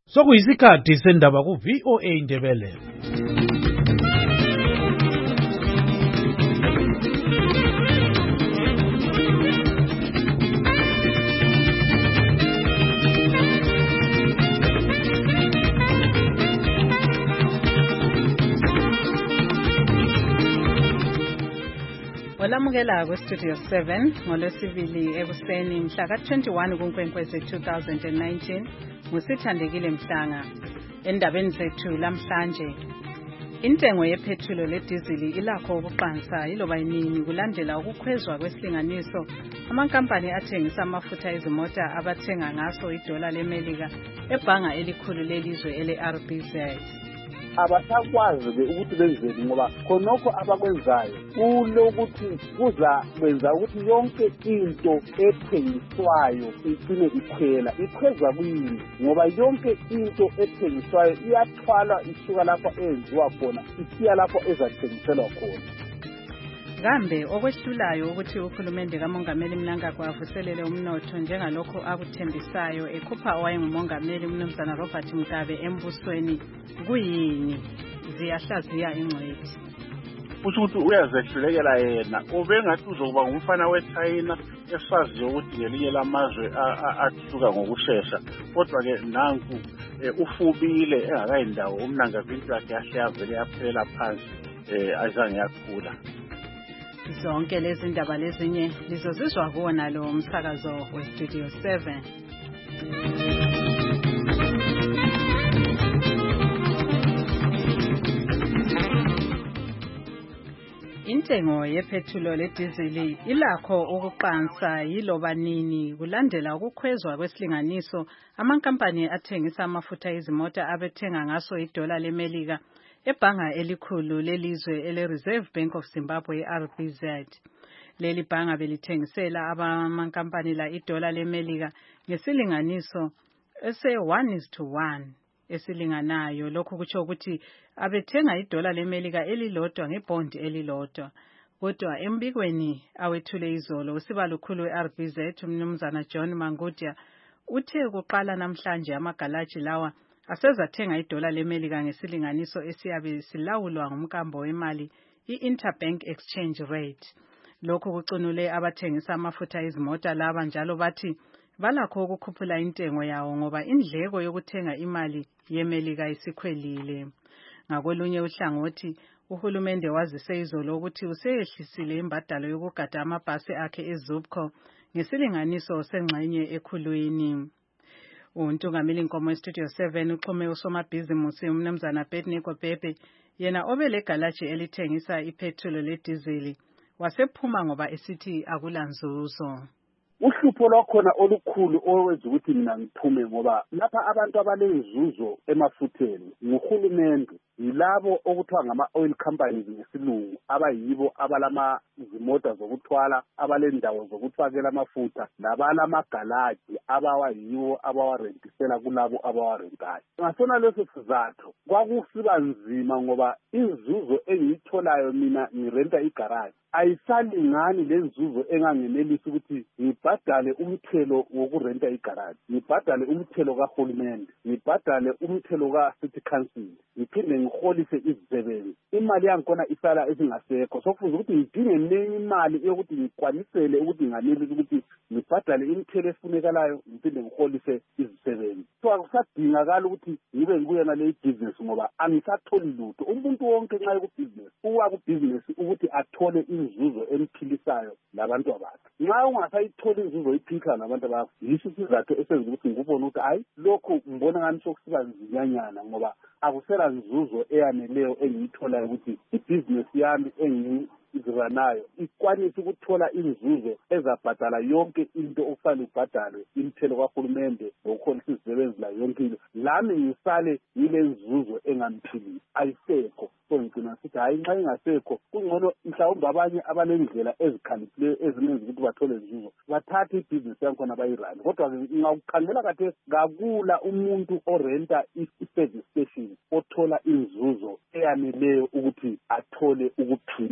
Sokuyisikhathi sendaba ku-VOA Indebele. Olamukela ku-Studio 7 ngolwesibili ekuseni mhla ka-21 kuNkwenkwezi 2019 nguSithandekile Mhlanga. Endabeni zethu lamhlanje, intengo yephethulo ledizili ilakho ukuqansa iloba inini kulandela ukukhwezwa kwesilinganiso amankampani athengisa amafutha ezimota abathenga ngaso idola leMelika ebhanga elikhulu lelizwe ele-RBZ. Abasakwazi ukuthi benzeni ngoba khonokho abakwenzayo kulokuthi kuza kwenza ukuthi yonke into ethengiswayo icine ikhweza kuyini, ngoba yonke into ethengiswayo iyathwalwa isuka lapho enziwa khona isiya lapho ezathengiselwa khona. Kambe okwehlulayo ukuthi uhulumende kaMongameli Mnangagwa avuselele umnotho njengalokho akuthembisayo ekhupha owayengumongameli uMnumzana Robert Mugabe embusweni kuyini? Ziyahlaziya ingcwethi. Kusho ukuthi uyazehlulekela yena, ubengathi uzokuba ngumfana weChina esaziyo ukuthi ngelinye lamazwe athuthuka ngokushesha, kodwa-ke nanku ufubile engakayindawo uMnangagwa into yakhe yahle yavele yaphelela phansi, azange yakhula. Zonke lezi ndaba lezinye lizozizwa kuwona lo umsakazo weStudio 7. Intengo yephethulo ledizili ilakho ukuqansa yiloba nini kulandela ukukhwezwa kwesilinganiso amankampani athengisa amafutha ezimota abethenga ngaso idola leMelika ebhanga elikhulu lelizwe ele-Reserve Bank of Zimbabwe RBZ. Leli bhanga belithengisela amankampani la idola leMelika ngesilinganiso ese-1:1 esilinganayo. Lokhu kutsho ukuthi abethenga idola leMelika elilodwa ngebond elilodwa. Kodwa embikweni awethule izolo usibalukhulu we-RBZ uMnumzana John Mangudya uthe kuqala namhlanje amagalaji lawa asezathenga idola leMelika ngesilinganiso esiyabe silawulwa ngumkambo wemali i-Interbank Exchange Rate. Lokhu kucunule abathengisa amafutha ezimota laba njalo bathi balakho ukukhuphula intengo yawo ngoba indleko yokuthenga imali yeMelika isikhwelile. Ngakolunye uhlangothi uhulumende wazise izolo ukuthi useyehlisile imbadalo yokugada amabhasi akhe eZUPCO ngesilinganiso sengxenye ekhulwini. Untungameli Nkomo Studio 7 uxhume usomabhizimusi uMnumzana Bednego Bhebhe yena obelegalaji elithengisa iphethulo ledizili wasephuma ngoba esithi akulanzuzo. Uhlupho lwakhona olukhulu owenza ukuthi mina ngiphume ngoba lapha abantu abalenzuzo emafutheni nguhulumende, yilabo okuthiwa ngama-oil companies ngesilungu, abayibo abalama zimota zokuthwala, abalendawo zokufakela amafutha, labalamagalaji abawayibo abawarentisela kulabo abawarentayo. Ngasona leso sizathu kwakusiba nzima ngoba inzuzo engiyitholayo mina ngirenta igaraji ayisalingani lenzuzo engangenelisi ukuthi ngibhadale umthelo wokurenta igaraji, ngibhadale umthelo kahulumende, ngibhadale umthelo ka-city council, ngiphinde ngiholise izisebenzi. Imali yangikhona isala esingasekho, sokufuze ukuthi ngidinge nenye imali yokuthi ngikwanisele ukuthi nganelisi ukuthi ngibhadale imithelo efunekalayo, ngiphinde ngiholise izisebenzi. So akusadingakala ukuthi ngibe ngibuye ngale business ngoba angisatholi lutho. Umuntu wonke nxa ekubhizinesi uwa kubhizinesi ukuthi athole inzuzo emphilisayo labantu abakhe. Nxa ungasayitholi inzuzo iphilisayo labantu bakho, yiso isizathu esenza ukuthi ngikubone ukuthi hayi lokhu ngibona ngani sokusiba nzinyanyana ngoba akusela nzuzo eyaneleyo engiyitholayo ukuthi ibhizinesi yami engiyiziranayo ikwanise ukuthola inzuzo ezabhadala yonke into okufanele ibhadalwe, imithelo kahulumende ngokukholisa izisebenzi la yonke into, lami ngisale yile nzuzo engamphilisi ayisekho. So ngicina sithi hayi nxa ingasekho kungcono mhlawumbe abanye abanendlela ezikhaliphileyo ezimenza ukuthi bathole nzuzo bathathe ibhizinesi yankhona bayirani. Kodwa ngawukhangela kade kakula umuntu orenta i-service station othola inzuzo eyaneleyo ukuthi athole ukuphila ngayo.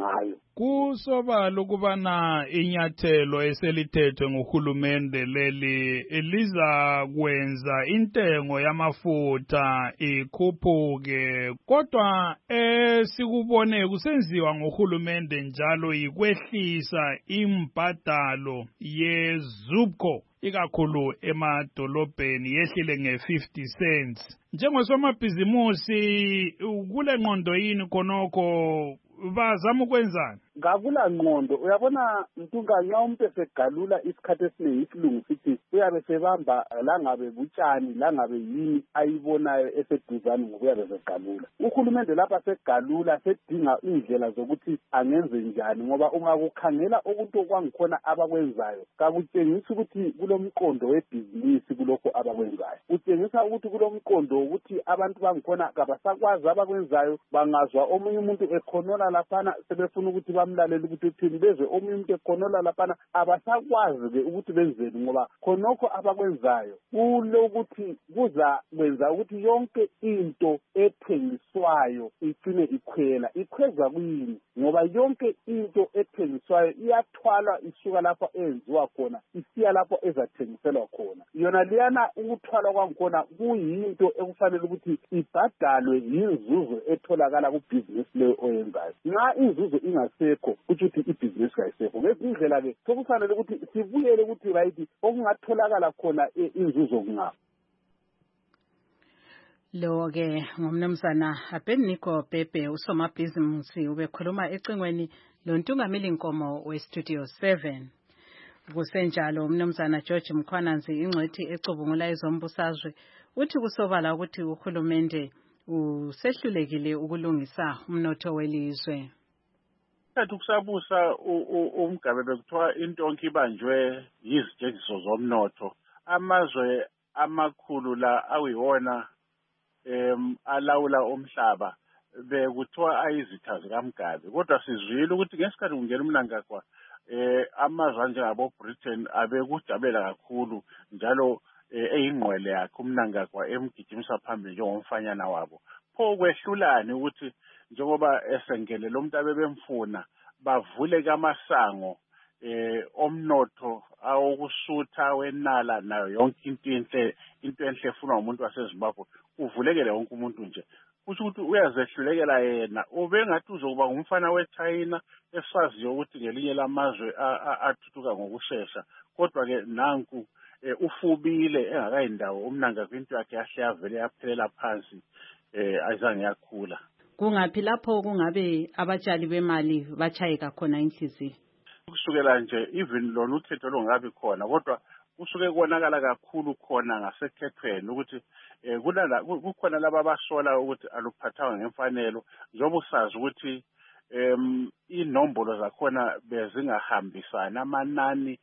ngayo. Kusobala ukubana inyathelo eselithethwe nguhulumende leli liza kwenza intengo yamafutha ikhuphuke, kodwa sikubone kusenziwa nguhulumende njalo ikwehlisa imbadalo yeZUBCO ikakhulu emadolobheni yehlile nge-50 cents. Njengosomabhizimusi kule ngqondo yini khonokho bazama ukwenzani? Ngakula ngqondo uyabona Ntunga nxa umuntu esegalula isikhathi esiningi isilungu sithi uyabe sebamba langabe butshani langabe yini ayibonayo eseduzane ngokuyabe segalula. Uhulumende lapha segalula sedinga indlela zokuthi angenze njani ngoba ungakukhangela okunto kwangikhona abakwenzayo kakutshengisi ukuthi kulomqondo webhizinisi kulokho abakwenzayo. Utshengisa ukuthi kulomqondo ukuthi abantu bangikhona kabasakwazi abakwenzayo, bangazwa omunye umuntu ekhonola laphana sebefuna ukuthi bamlalele ukuthi uthini, bezwe omunye umuntu ekhonola laphana abasakwazi-ke ukuthi benzeni ngoba khonokho abakwenzayo kulokuthi kuza kwenza ukuthi yonke into ethengiswayo igcine ikhweza kuyini ngoba yonke into ethengiswayo iyathwalwa isuka lapho eyenziwa khona isiya lapho ezathengiselwa khona. Yona liyana ukuthwalwa kwangikhona kuyinto ekufanele ukuthi ibhadalwe yinzuzo etholakala kubhizinisi leyo oyenzayo. Nxa inzuzo ingasekho kuthi ibhizinisi kayisekho. Ngezindlela-ke sokufanele ukuthi sibuyele ukuthi right okungatholakala khona inzuzo kungaphi. Lo-ke ngumnumzana Abednego Bhebhe usomabhizimusi ubekhuluma ecingweni loNtungameli Nkomo weStudio 7. Kusenjalo umnumzana George Mkhwananzi ingcwethi ecubungula ezombusazwe uthi kusobala ukuthi uhulumende usehlulekile ukulungisa umnotho welizwe. Kanti ukusabusa umgabe bekuthiwa intonke ibanjwe yizijeziso zomnotho. Amazwe amakhulu la awiwona alawula umhlaba bekuthiwa ayizitha zikaMgabe, kodwa sizwile ukuthi ngesikhathi kungena umnangagwa amazwe anjengabo Britain abekujabulela kakhulu njalo eyingqwele yakhe umnangagwa emgijimisa phambili njengomfanyana wabo. Pho kwehlulani ukuthi njengoba esengele lo muntu abebemfuna bavule kamasango omnotho awokusutha wenala nayo yonke into enhle efunwa umuntu waseZimbabwe uvulekele wonke umuntu nje. Kusho ukuthi uyazehlulekela yena ubengathi uzokuba ngumfana weChina esaziyo ukuthi ngelinye lamazwe athuthuka ngokusheshsha, kodwa-ke nanku ufubile engakayindawo umnangagwa into yakhe yahle yavele yaphelela phansi ayizange yakhula. Kungaphi lapho kungabe abatshali bemali bachayeka khona inhliziyo? Kusukela nje even lona ukhetho longabi khona, kodwa kusuke konakala kakhulu khona ngasekhethweni ukuthi kukhona laba abasola ukuthi aluphathanga ngemfanelo njengoba usazi ukuthi inombolo zakhona bezingahambisani, amanani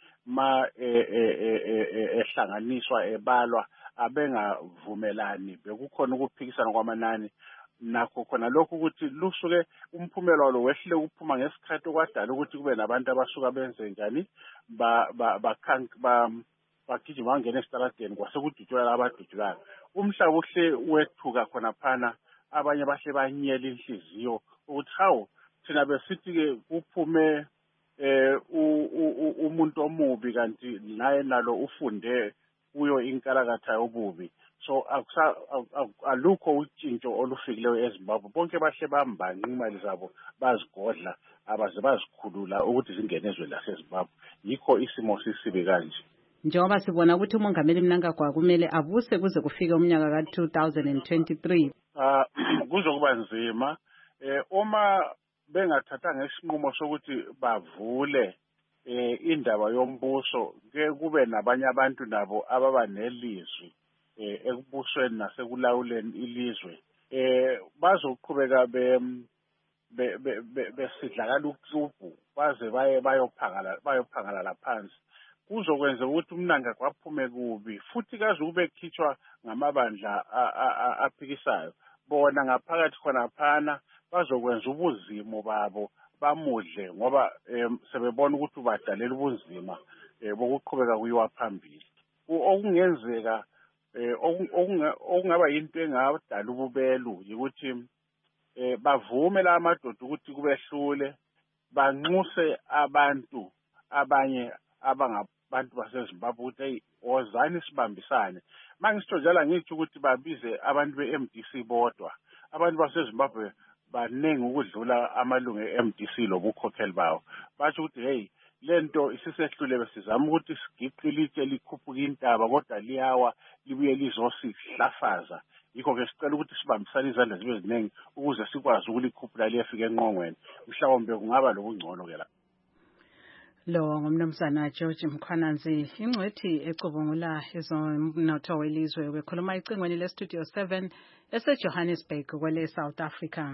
ehlanganiswa ebalwa abengavumelani, bekukhona ukuphikisana kwamanani. Nakho khona lokho ukuthi lusuke umphumela walo wehlile ukuphuma ngesikhathi okwadala ukuthi kube nabantu abasuka benze njani bagijima bangena esitaladeni kwasekudutshulwa abadutshulayo. Umhlaba uhle wethuka khona phana, abanye bahle banyela inhliziyo ukuthi hawu thina besithi-ke kuphume umuntu omubi kanti naye nalo ufunde kuyo inkalakatha yobubi. So alukho utshintsho olufikileyo eZimbabwe. Bonke bahle bambanga imali zabo bazigodla abaze bazikhulula ukuthi zingene ezweni laseZimbabwe. Yikho isimo sisibi kanje. Njengoba sibona ukuthi umongameli Mnangagwa kumele abuse kuze kufike umnyaka ka-2023. Kuzokuba nzima uma bengathathanga isinqumo sokuthi bavule indaba yombuso ke kube nabanye abantu nabo ababa nelizwi ekubusweni nasekulawuleni ilizwe bazoqhubeka besidlakala uxubhu baze bayophangala laphansi. Kuzokwenza ukuthi umnangagwa aphume kubi futhi kaze kube ekhitshwa ngamabandla aphikisayo. Bona ngaphakathi khona phana bazokwenza ubuzimo babo bamudle ngoba sebebona ukuthi ubadalela ubunzima bokuqhubeka kuyiwa phambili. Okungenzeka okungaba yinto engadala ububelu ukuthi bavume la madoda ukuthi kubehlule banxuse abantu abanye abangabantu baseZimbabwe ukuthi hey wozani sibambisane. Mangisitsho njalo ngithi ukuthi babize abantu beMDC bodwa. Abantu baseZimbabwe baningi ukudlula amalungu eMDC lobukhokheli bawo. Basho ukuthi hey lento isisehlule besizama ukuthi sigiqilitshe likhuphuka intaba kodwa liyawa libuye lizosihlafaza. Yikho ke sicela ukuthi sibambisane izandla zibe ziningi ukuze sikwazi ukulikhuphula liyefika enqongweni. Mhlawumbe kungaba lobungcono ke la. Lo ngumnumzana George Mkhwananzi ingcwethi ecubungula ezomnotho welizwe bekhuluma icingweni le Studio 7 eseJohannesburg kwele South Africa.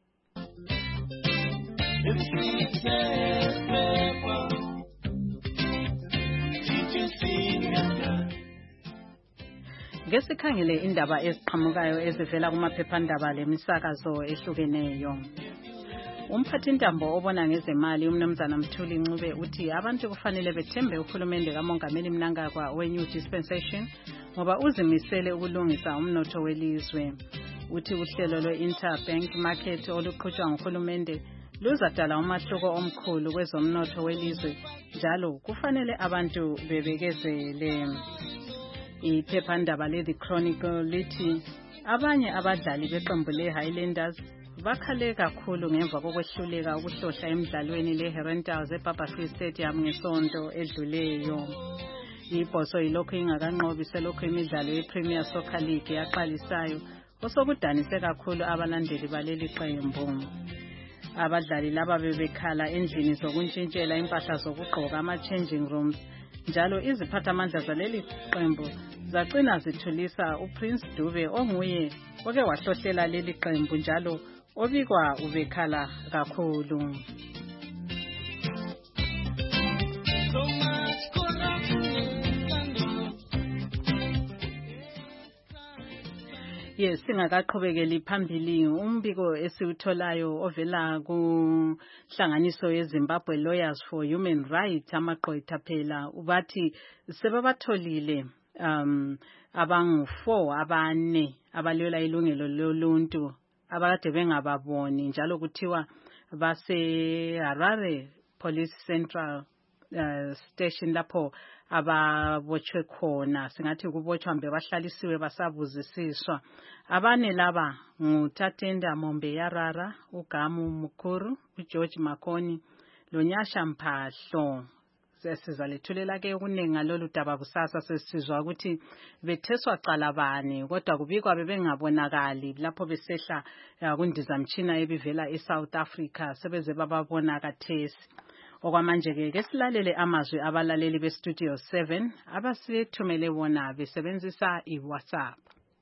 Ngesikhangele indaba eziqhamukayo ezivela kumaphephandaba lemisakazo ehlukeneyo. Umphathintambo obona ngezemali umnumzana Mthuli Ncube uthi abantu kufanele bethembe uhulumende kaMongameli Mnangagwa we-New Dispensation ngoba uzimisele ukulungisa umnotho welizwe. Uthi uhlelo lwe-Interbank Market oluqhutshwa nguhulumende luzadala umahluko omkhulu kwezomnotho welizwe njalo kufanele abantu bebekezele. Iphephandaba le-The Chronicle lithi abanye abadlali beqembu le-Highlanders bakhale kakhulu ngemva kokwehluleka ukuhlohla emidlalweni le-Herentals eBaba Stadium ngesonto edluleyo. Ibhoso yilokhu ingakanqobi selokhu imidlalo ye-Premier Soccer League yaqalisayo osokudanise kakhulu abalandeli baleli qembu. Abadlali laba bebekhala endlini zokuntshintshela impahla zokugqoka ama-changing rooms njalo iziphathamandla zaleli qembu zagcina zithulisa uPrince Dube onguye oke wahlohlela leli qembu njalo obikwa ubekhala kakhulu. Yes, singakaqhubekeli phambili umbiko esiutholayo ovela kuhlanganiso yeZimbabwe Lawyers for Human Rights amaqoqha phela ubathi sebabatholile abangu-4 abane abalwela ilungelo loluntu abakade bengababoni njalo kuthiwa base Harare Police Central Station lapho ababotshwe khona singathi kubotshwa mbe bahlalisiwe basabuzisiswa. Abane laba nguTatenda Mombe Yarara, uGamu Mukuru, uGeorge Makoni, loNyasha Mphahlo. Sesizalethulela ke ukuningi ngalolu daba kusasa sesizwa ukuthi betheswa cala bani kodwa kubikwa bebengabonakali lapho besehla kundizamtshina ebivela eSouth Africa sebeze bababona kathesi. Okwamanje ke silalele amazwi abalaleli beStudio 7 abasithumele bona besebenzisa iWhatsApp.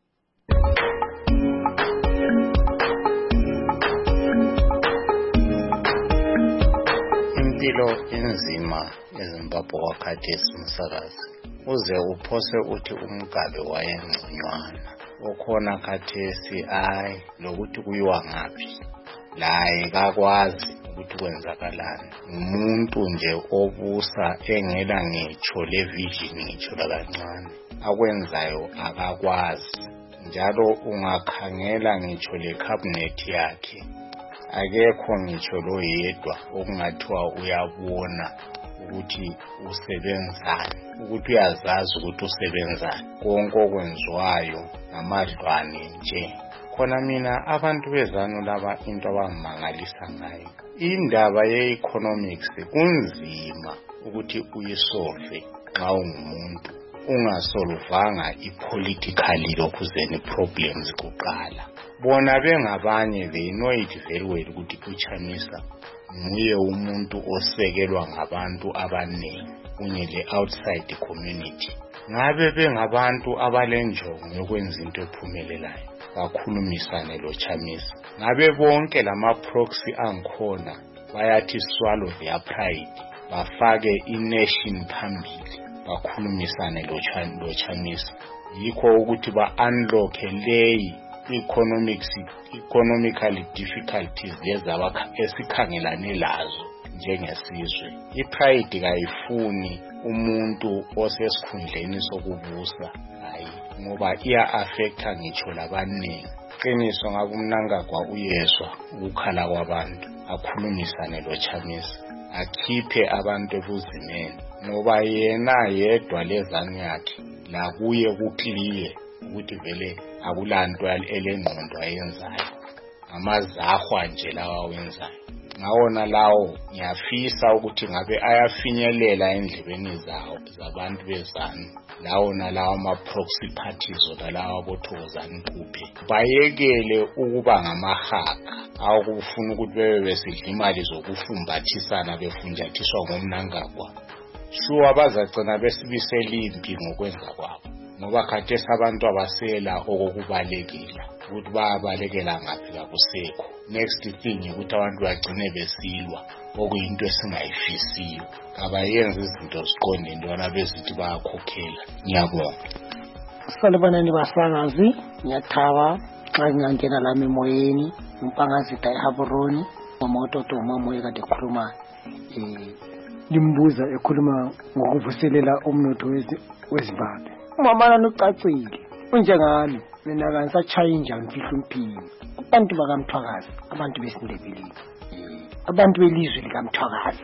Impilo inzima eZimbabwe wakhathesi umsakazi uze uphose uthi uMgabe wayengconywana okhona khathesi lokuthi kuyiwa ngaphi laye kakwazi ukuthi kwenzakalani umuntu nje obusa engela ngitsho levision ngitsho lakancane akwenzayo akakwazi njalo ungakhangela ngitsho lecabinet yakhe akekho ngitsho lo yedwa okungathiwa uyabona ukuthi usebenzani ukuthi uyazazi ukuthi usebenzani konke okwenziwayo ngamadlwane nje. Khona mina abantu bezanu laba into abamangalisa ngayo indaba ye-economics kunzima ukuthi uyisolve xa ungumuntu ungasolvanga i-politically lokhuzeni problems kuqala. Bona bengabanye they know it very well ukuthi uChamisa nguye umuntu osekelwa ngabantu abaningi kunye le-outside community. Ngabe bengabantu abalenjongo yokwenza into ephumelelayo bakhulumisane lo Chamisa. Ngabe bonke lama-proxy angikhona bayathi swallow their pride bafake i-nation phambili bakhulumisane lo Chamisa. Yikho ukuthi ba-unlock leyi economically difficulties esikhangelane lazo njengesizwe. I-pride kayifuni umuntu osesikhundleni sokubusa hayi ngoba iya affecta ngitsho labaningi Qiniso ngabe uMnangagwa uyezwa ukukhala kwabantu, akhulumisane loChamisa, akhiphe abantu ebuzimeni, ngoba yena yedwa lezane yakhe la kuye kukliye ukuthi vele akulanto elengqondo ayenzayo, amazahwa nje lawa wenzayo. Ngawona lawo ngiyafisa ukuthi ngabe ayafinyelela endlebeni zabantu bezanu, lawo nalawo ama-proxy parties nalawo abothokozani Ncube bayekele ukuba ngamahaka awokufuna ukuthi bebe besidla imali zokufumbathisana befunjathiswa ngoMnangagwa. Shuwa bazagcina besibiselimpi ngokwenza kwabo, ngoba khathesi abantu abasela okokubalekela ukuthi bayabalekela ngaphi kakusekho. Next thing ukuthi abantu bagcine besilwa, okuyinto esingayifisiyo. Abayenza izinto ziqonde ntwana bezithi bayakhokhela. Ngiyabonga. Salibanani basakazi, ngiyathaba xa ngingangena lami emoyeni, uMpangazida eHaboroni, uMototo uMamoya kade ekhuluma limbuza ekhuluma ngokuvuselela umnotho weZimbabwe. Umama ucacile unjengami, mina kanisachayinja ngifihla umphini. Abantu bakaMthwakazi, abantu besindebeleni, abantu belizwe likaMthwakazi.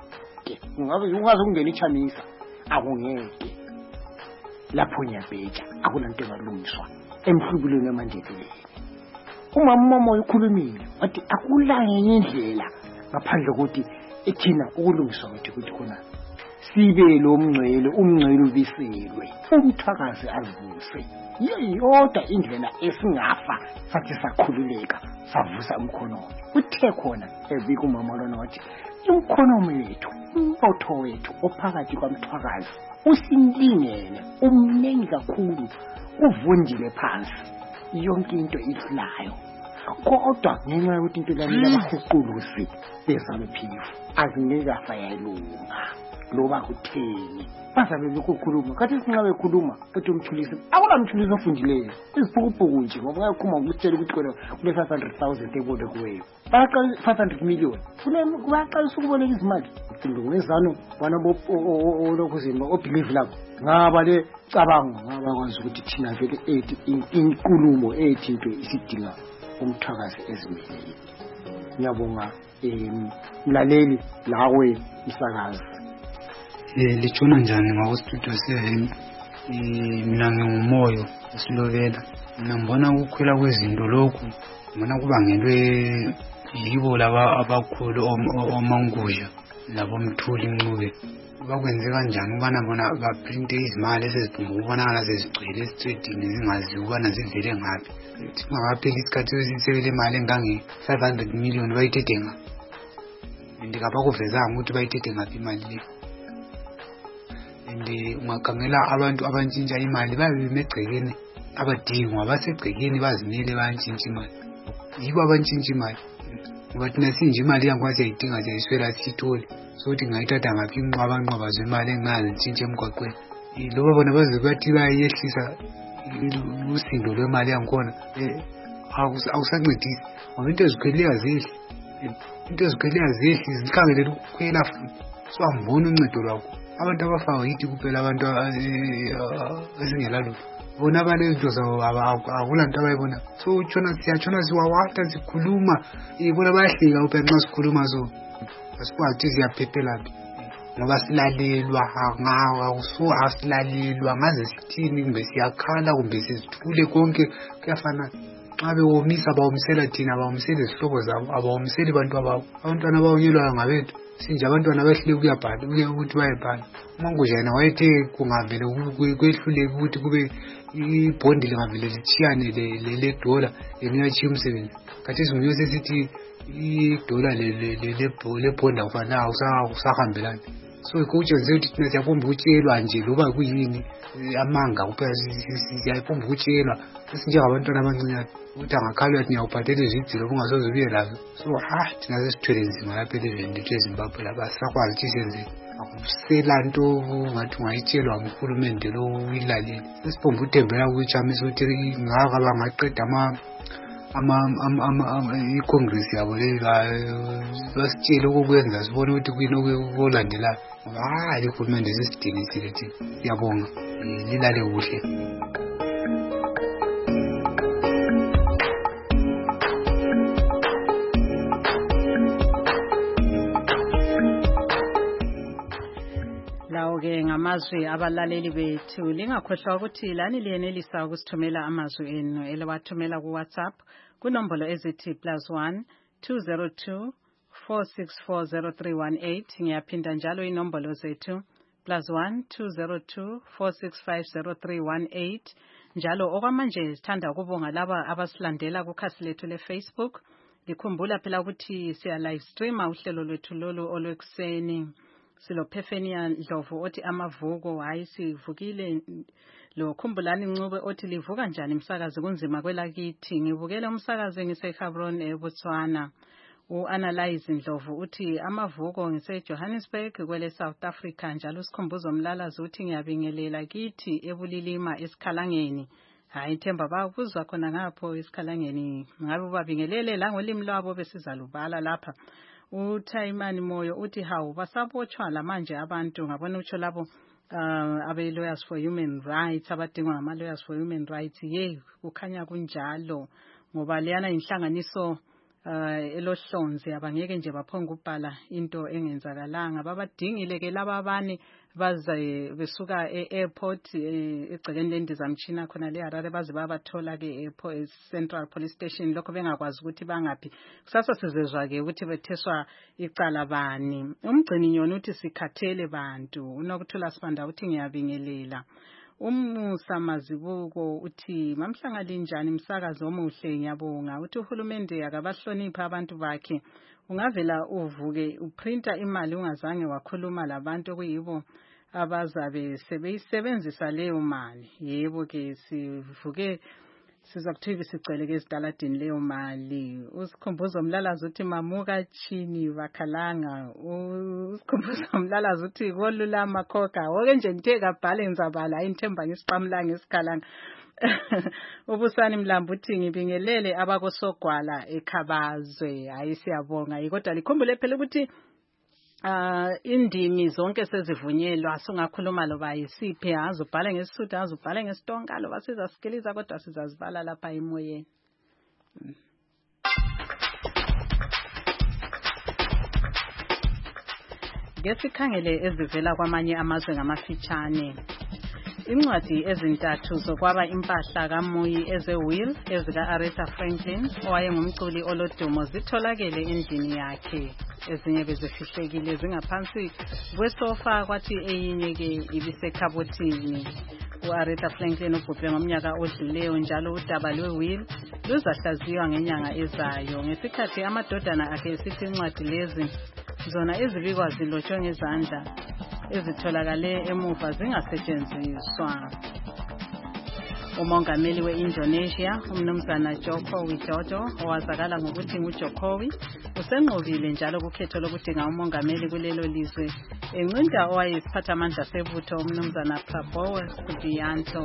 Ungaze ungena iChamisa akungeke lapho nyabheja akulanto engalungiswa emhlubulweni yamandebeleni. Umama uMamoya ukhulumile wathi akulange indlela ngaphandle kokuthi ethina ukulungiswa ukuthi khona sibe lo umngcwele ubiselwe, uMthwakazi azivuse. Yodwa indlela esingafa sathi sakhululeka savusa umkhono. Uthe khona ebika umama lona wathi umkhono wethu, umbotho wethu ophakathi kwaMthwakazi usinlingene, umningi kakhulu, uvundile phansi, yonke into ihlayo. Kodwa ngenxa yokuthi into lami labahuqulusi bezaluphifu azingeke afayalunga loba kutheni bazabe bekukhuluma. Kathi singabe bekhuluma uthi umthulisi akulamthulisi ofundileyo, izibhukubuku nje ngoba uyakhuluma ukutshela ukuthi kule 500,000 ebode kuweyo, baqala 500 million bayaqalisa ukuboleka izimali. Ngezanu bana olokuzima obelieve labo ngaba le cabango ngabakwazi ukuthi thina vele ethi inkulumo ethi into isidinga uMthwakazi ezimeleni. Ngiyabonga mlaleli lawe msakazi. Litshona njani ngakustudio 7? Mina ngingumoyo esilovela. Mina ngibona ukukhwela kwezinto lokhu, ngibona kubangelwe yibo laba abakhulu oMangusha labo Mthuli Ncube. Bakwenze kanjani ukubana bona baprinte izimali esezidumba ukubonakala sezigcwele esitredini zingaziwa ukubana zivele ngaphi. Singapheli isikhathi esisebele imali engange 500 million bayithethe ngaphi, ndikabakuvezanga ukuthi bayithethe ngaphi imali le. Ungakhangela abantu abantshintsha imali babe begcekeni, abadingwa basegcekeni bazimele bayantshintsha imali, yibo abantshintsha imali. Ngoba thina sinje imali yangikwazi yayidinga siyayiswela siyithole, so ukuthi ngayithatha ngaphi inqwaba zemali engazi ntshintshe emgwaqweni. Loba bona baze bathi bayehlisa usindo lwemali yangikhona, awusancedisi ngoba into ezikhweleka zehli, zikhangelele ukukhwela futhi. So angiboni uncedo lwakho. Abantu abafayo yithi kuphela abantu esingelalutho, bona balezinto zabo akulanto abayibona. So siyatshona siwawahla sikhuluma, bona bayahleka uphela nxa sikhuluma, so asikwazi siyaphephela ngoba silalelwa asilalelwa ngaze sithini, kumbe siyakhala kumbe sizithule konke kuyafana. Xa bewomisa bawomisela thina, bawomisela izihlobo zabo, abawomiseli bantu ababo. Abantwana abawonyelwayo ngabethu sinje abantwana behlule ukuyabhala ukuthi bayebhala. Umangusha yena wayethe kungavele kwehluleke ukuthi kube ibhondi lingavele lithiyane le-dollar yena uyachiya umsebenzi. Kathesi nguye sesithi idola lebhondi akufanele awusahambelani. So kutshenze ukuthi thina siyapomba ukutshelwa nje loba kuyini amanga kuphela, siyapomba ukutshelwa sinjengabantwana abancinyane ukuthi angakhalwa athi ngiyawubhadela izidilo ungasoze ubuye lazo. So thina sesithwele nzima lapha elizweni lethu eZimbabwe lapha, sakwazi ukuthi senze akusela nto ngathi ungayitshelwa nguhulumende lo uyilaleli. Sesipomba uthembela kuChamisa ukuthi ngaka bangaqeda iCongress yabo le, basitshele okokwenza sibone ukuthi kuyini okulandelayo. Hayi uhulumende sesidingisile thina. Siyabonga, lilale kuhle. namazwi abalaleli bethu lingakhohlwa ukuthi lani liyenelisa ukusithumela amazwi enu elewathumela ku WhatsApp kunombolo ezithi +1 202 4640318 ngiyaphinda njalo inombolo zethu +1 202 4650318 njalo okwamanje sithanda ukubonga laba abasilandela kukhasi lethu leFacebook likhumbula phela ukuthi siya live stream uhlelo lwethu lolu olwekuseni silo Phefenia Ndlovu othi amavuko hayi sivukile lo khumbulani Ncube othi livuka njani umsakazi kunzima kwelakithi ngibukele umsakazi ngiseHabron eBotswana uanalyze Ndlovu uthi amavuko ngiseJohannesburg kwele South Africa njalo sikhumbuzo umlalazi uthi ngiyabingelela kithi ebulilima esikhalangeni hayi Themba bakuzwa khona ngapho esikhalangeni ngabe ubabingelele la ngolimi lwabo besizalubala lapha uThaimani Moyo uthi hawu basabotshwa lamanje abantu ngabona utsho labo abe lawyers for human rights abadingwa ngama lawyers for human rights kukhanya kunjalo ngoba leyana inhlanganiso elohlonze abangeke nje baphonga ubhala into engenzakalanga babadingile ke laba abane baze besuka eairport egcekeni lendizamtshina khona le Harare baze babathola ke Central Police Station lokho bengakwazi ukuthi bangaphi kusasa sizezwa ke ukuthi betheswa icala bani umgcini nyoni uthi sikhathele bantu unokuthula sibanda uthi ngiyabingelela Umusa Mazibuko uthi mamhlangani njani umsakazi omuhle ngiyabonga uthi uhulumende akabahlonipha abantu bakhe ungavela uvuke uprinta imali ungazange wakhuluma labantu kuyibo abazabe sebeyisebenzisa leyo mali yebo ke sivuke sizakuthi sicele ke esitaladini leyo mali usikhumbuzo umlalazi uthi mamuka chini bakhalanga usikhumbuzo umlalazi uthi kolula makhokha wonke nje nithe kabhale ngizabala ayithemba ngisiqamlanga esikhalanga ubusani Mlambo uthi ngibingelele abakosogwala eKhabazwe hayi siyabonga kodwa likhumbule phela ukuthi indimi zonke sezivunyelwa singakhuluma loba yisiphi azubhale ngesisuthu azubhale ngesitonga loba sizasikiliza kodwa sizazibala lapha emoyeni ngesikhangele ezivela kwamanye amazwe ngamafitshane incwadi ezintathu zokwaba impahla kaMuyi ezeWill ezika Aretha Franklin owayengumculi olodumo zitholakele endlini yakhe ezinye bezifihlekile zingaphansi kwesofa kwathi eyinye ke ibisekhabothini uAretha Franklin ubhubhe ngomnyaka odluleyo njalo udaba lweWill luzahlaziywa ngenyanga ezayo ngesikhathi amadodana akhe esithi incwadi lezi zona ezibikwa zilotshwe ngezandla ezitholakale emuva zingasetshenziswa umongameli weIndonesia umnumzana Joko Widodo owazakala ngokuthi nguJokowi usenqobile njalo kukhetho lokudinga umongameli kulelo lizwe encinta owayesiphathamandla sebutho umnumzana Prabowo Subianto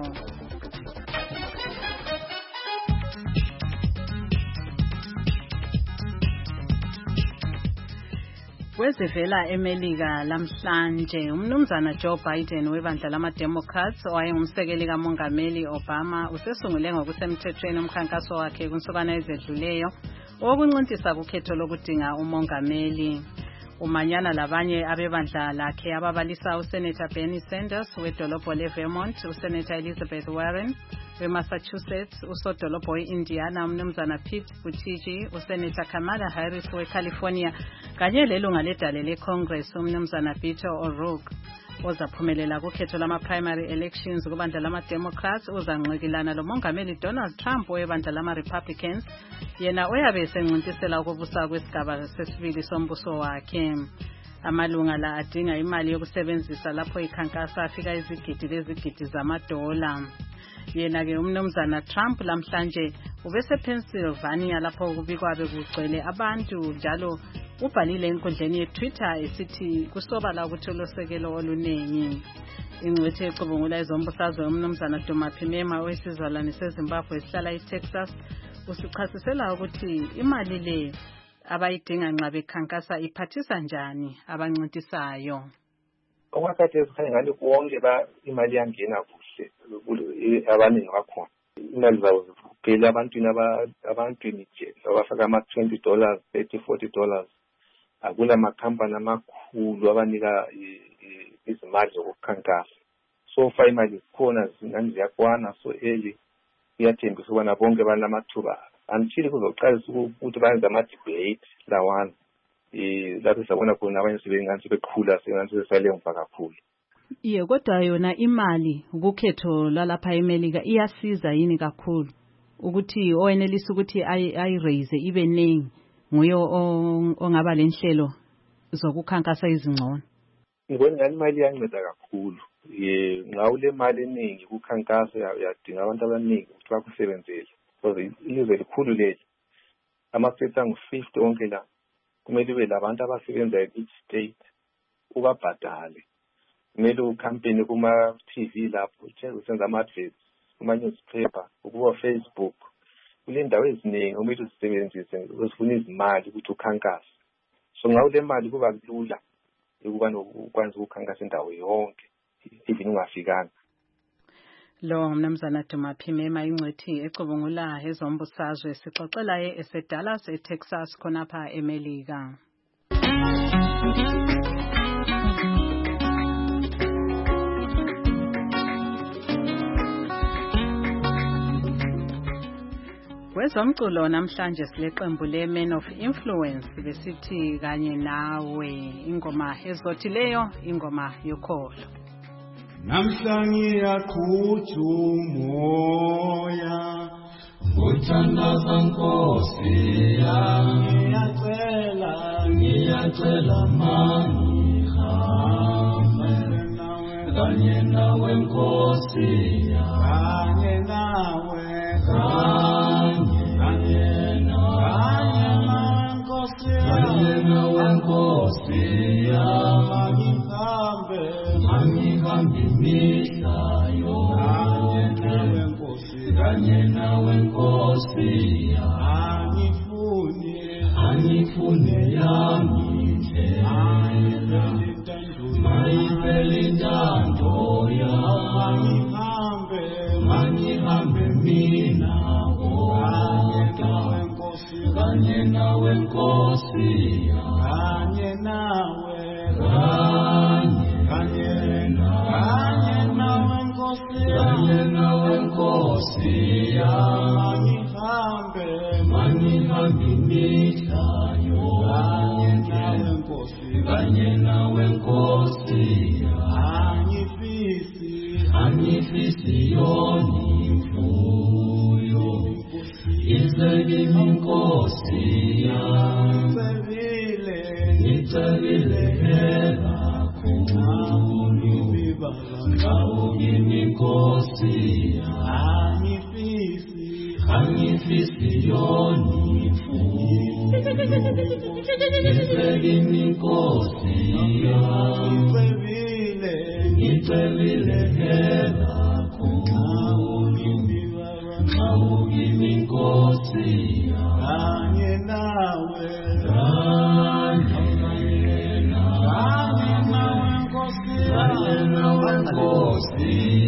Wezivela eMelika lamhlanje umnumzana Joe Biden webandla lama-Democrats owayengumsekeli kamongameli Obama usesungule ngokusemthethweni umkhankaso wakhe kunsukwana ezedluleyo okuncintisana kukhetho lokudinga umongameli umanyana labanye abebandla lakhe ababalisa uSenator Bernie Sanders wedolobho leVermont uSenator Elizabeth Warren weMassachusetts usodolobho weIndiana umnumzana Pete Buttigieg uSenator Kamala Harris weCalifornia kanye lelunga ledale leCongress umnumzana Beto O'Rourke ozaphumelela kukhetho lama-primary elections kubandla lama-Democrats uzanqikilana lomongameli Donald Trump webandla lama-Republicans yena oyabe esencintisela ukubusa kwesigaba sesibili sombuso wakhe amalunga la adinga imali yokusebenzisa lapho ikhankasa afika izigidi zamadola yena ke umnumzana Trump lamhlanje ubesePennsylvania lapho kubikwa bekugcwele abantu njalo ubhalile enkundleni yeTwitter esithi kusobala ukuthi ulosekelo olunengi ingcwethe ecubungula ezombusazwe umnumzana Duma Phimema owesizalwane seZimbabwe esihlala eTexas usichasisela ukuthi imali le abayidinga nxa bekhankasa iphathisa njani abancintisayo okwakhathi esikhangani wonke imali yangena kuhle abaningi bakhona imali zawo ziphela abantwini nje abafaka ama$20 $30 $40 akula makhampani amakhulu abanika izimali zokukhankasa. So far imali zikhona ziyakwana, so early iyathembisa ukubana bonke banamathuba until kuzoqalisa ukuthi bayenze ama-debate lawana lapho sabona khona abanye sebengani sebeqhula sebesalemva kakhulu. Iye, kodwa yona imali ukukhetho lalapha eMelika iyasiza yini kakhulu ukuthi owenelisa ukuthi ayiraise ibe ningi nguye ongaba lenhlelo zokukhankasa izingcono. Ngibona ngani imali iyanceda kakhulu. Nxa ule mali eningi kukhankasa uyadinga abantu abaningi ukuthi bakusebenzele. Because ilizwe likhulu leli. Ama-states angu-50 onke la. Kumele ube labantu abasebenza each state ubabhadale. Kumele ucampaign kuma-TV lapho usenza ama-adverts kuma-newspaper ukuba Facebook. Kule ndawo eziningi kumele uzisebenzise uzifuna izimali ukuthi ukhankase. So nxa ule mali kuba lula ukubana ukwazi ukukhankasa indawo yonke even ungafikanga. Lo mnumzana Dumaphimema ingcwethi ecubungula ezombusazwe sixoxela eseDallas eTexas khonapha eMelika. Kwezomculo namhlanje sileqembu le-Men of Influence besithi kanye nawe ingoma ezothileyo ingoma yokholo. Namhlanje yaqhutha umoya uthandaza Nkosi yami ngiyacela mangihambe kanye nawe Nkosi yami kanye nawe Nkosi yami mangihambe imihla yonke kanye nawe Nkosi yami angifune yami indlela mayivele intando yami mangihambe mina kanye nawe Nkosi kanye nawe Nkosi mangihambe imihla yonke kanye nawe Nkosi angifisi yoni imfuyo izekimi Nkosi ngicebile kakhulu ngawugimi Nkosi angifisi yoni imfuyo izekimi Nkosi ngicebile kakhulu ngawugimi Nkosi kanye nawe Nkosi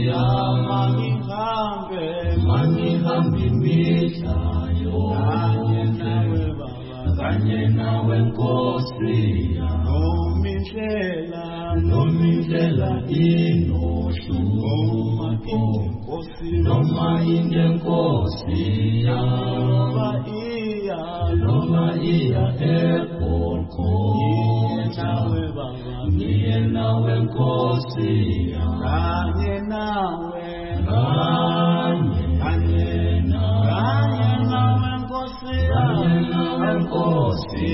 mangihambe imihla yonke kanye nawe Nkosi nomindlela inohlu noma inde Nkosi noma iya ekhona ngiye nawe Nkosi kanye nawe Nkosi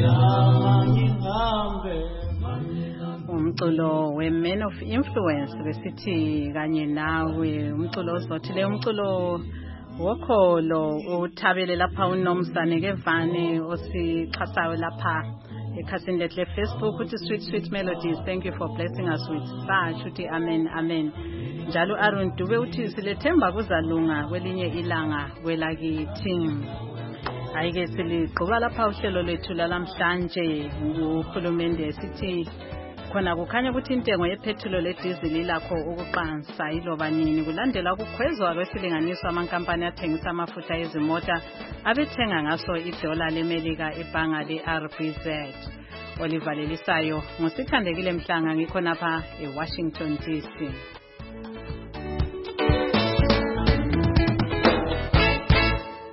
umculo we-Men of Influence besithi kanye nawe umculo ozothile umculo wokholo uthabele lapha uNomsane Kevane osixhasayo lapha ekhasini lethu le-Facebook uthi sweet melodies, thank you for blessing us with such uthi amen amen. Njalo Aaron Dube uthi silethemba kuzalunga kwelinye ilanga kwelakithi. Ayike siligquba lapha uhlelo lethu lalamhlanje uHulumende sithi khona kukhanya ukuthi intengo yephethulo ledizili lakho ukuqansa iloba nini kulandela ukukhwezwa kwesilinganiso amankampani athengisa amafutha ezimota abethenga ngaso idola leMelika ebhanga leRBZ. olivalelisayo ngosithandekile Mhlanga ngikho napha eWashington DC.